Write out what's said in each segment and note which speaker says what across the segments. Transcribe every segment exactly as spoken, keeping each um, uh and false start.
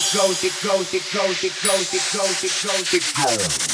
Speaker 1: goes, it goes, it goes, it goes, it goes, it goes, it goes.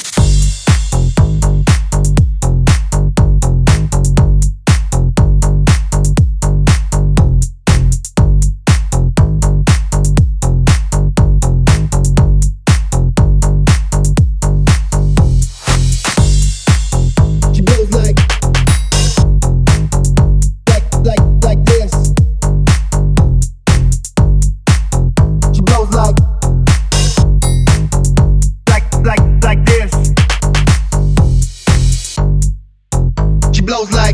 Speaker 2: Blows like,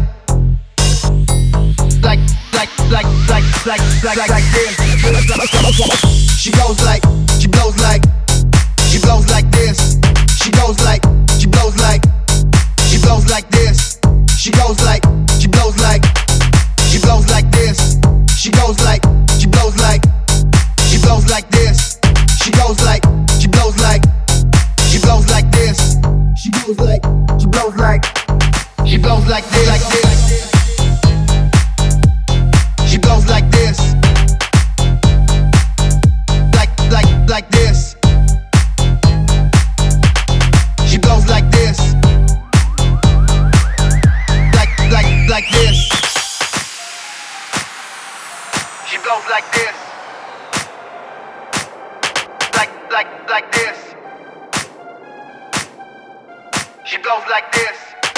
Speaker 2: like, like, like, like, like, like, like this. She goes like, she blows like, she blows like this. She goes like, she blows like, she blows like this. She goes like, she blows like, she blows like this. She goes like, she blows like, she blows like this. She goes like, she blows like, she blows like this. She goes like, she blows like. She blows like this, like this. She blows like this. Like, like, like this. She blows like this. Like, like, like this. She blows like this. Like, like, like this. She blows like this.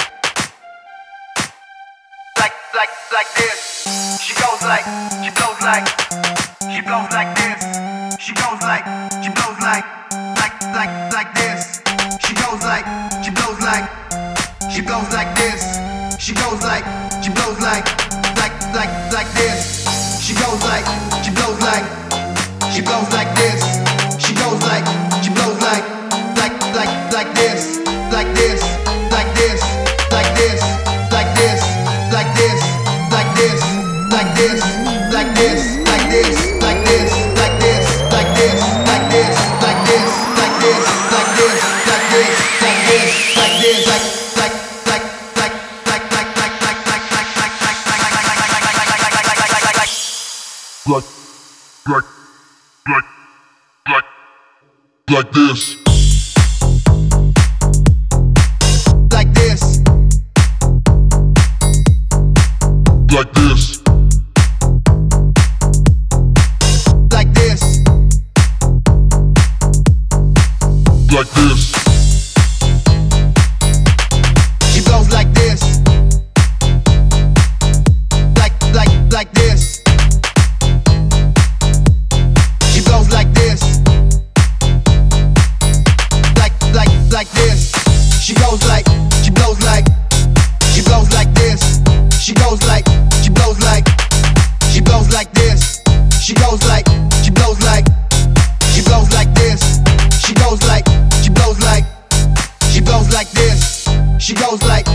Speaker 2: Like, like, like this. She goes like, she blows like, she blows like this. She goes like, she blows like, like, like, like this. She goes like, she blows like, she blows like this. She goes like, she blows like, like, like, like this. She goes like, she blows like, she blows like this. She goes like, she blows like, like, like, like this, like this, like this, like this, like this. Like this, like this, like this, like this, like this, like this, like this, like this, like this, like this, like this, like this, like this, like this, like this, like like like like like like like like like like like like
Speaker 3: like like like like this.
Speaker 2: Like this.
Speaker 3: Like this.
Speaker 2: Like this.
Speaker 3: Like this.
Speaker 2: She blows like this. Like, like, like this. She blows like this. Like, like, like this. She goes like, she blows like, she blows like this. She goes like, she blows like, she blows like this. She goes like, she blows like, she blows like this. She goes like, she blows like, she blows like this. She goes like.